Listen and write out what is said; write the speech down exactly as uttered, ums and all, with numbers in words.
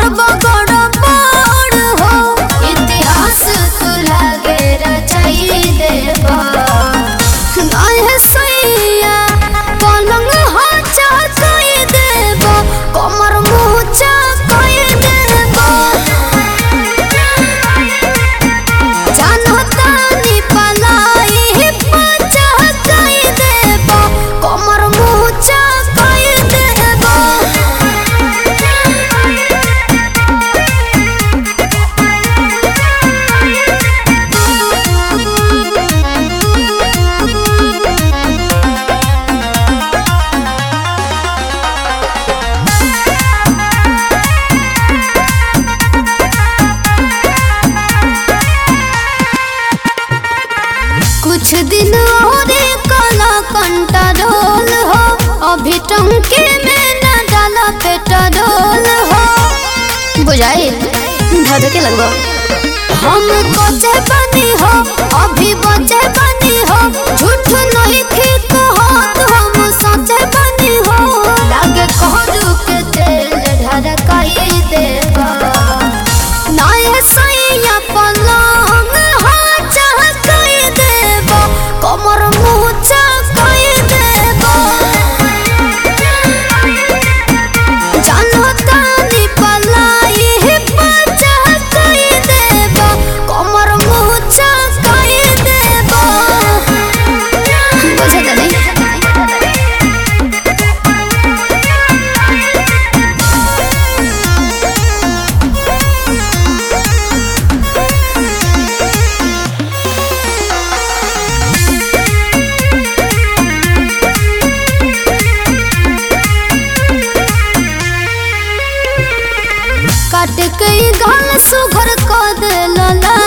करबो गड़बड़ हो इतिहास तू लागे रचाई देबा नाहे सैया पलंग हाचा कई देबा कमर मुचा कई देबा जानता नी पलाई पचा कई देबा कमर मुचा कई देबा कुछ दिन और काला कंट्रोल हो अभी टंके में न डाला पेट्रोल हो बुझाई धर के लगवा हम बचे बनी हो अभी बचे बनी हो झूठ नहीं ठीक हो तो हम सचे बनी हो लागे कहलू के तेल ढर कई देबा नाये सैया पलंग हाचा कई देबा कमर मुचा कई देबा जानता नी पलाई पचा कई देबा कमर मुचा कई देबा बुझे त नहीं काट के गाल सुघर क दे लाल